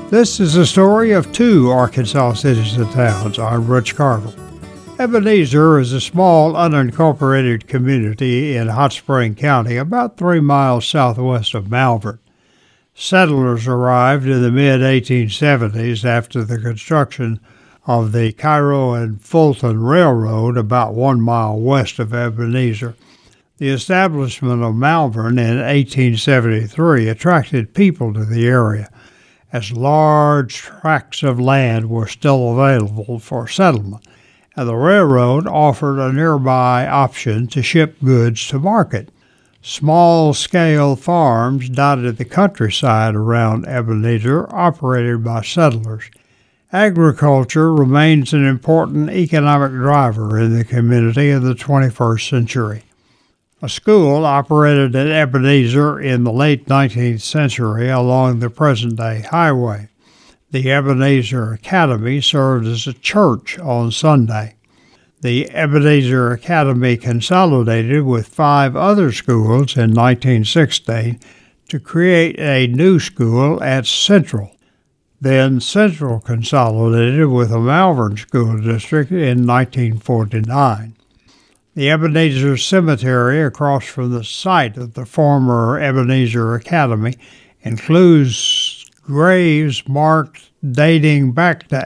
This is the story of two Arkansas cities and towns. I'm Rich Carville. Ebenezer is a small, unincorporated community in Hot Spring County, about 3 miles southwest of Malvern. Settlers arrived in the mid-1870s after the construction of the Cairo and Fulton Railroad about 1 mile west of Ebenezer. The establishment of Malvern in 1873 attracted people to the area, as large tracts of land were still available for settlement, and the railroad offered a nearby option to ship goods to market. Small-scale farms dotted the countryside around Ebenezer, operated by settlers. Agriculture remains an important economic driver in the community in the 21st century. A school operated at Ebenezer in the late 19th century along the present-day highway. The Ebenezer Academy served as a church on Sunday. The Ebenezer Academy consolidated with 5 other schools in 1916 to create a new school at Central. Then Central consolidated with the Malvern School District in 1949. The Ebenezer Cemetery across from the site of the former Ebenezer Academy includes graves marked dating back to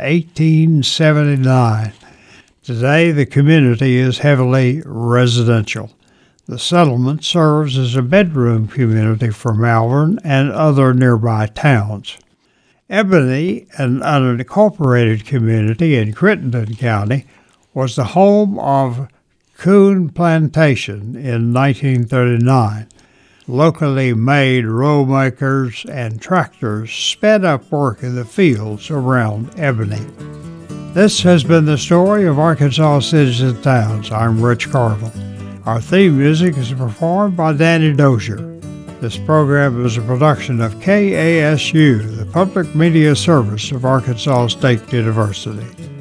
1879. Today, the community is heavily residential. The settlement serves as a bedroom community for Malvern and other nearby towns. Ebony, an unincorporated community in Crittenden County, was the home of Coon Plantation in 1939. Locally made row makers and tractors sped up work in the fields around Ebony. This has been the story of Arkansas cities and towns. I'm Rich Carville. Our theme music is performed by Danny Dozier. This program is a production of KASU, the public media service of Arkansas State University.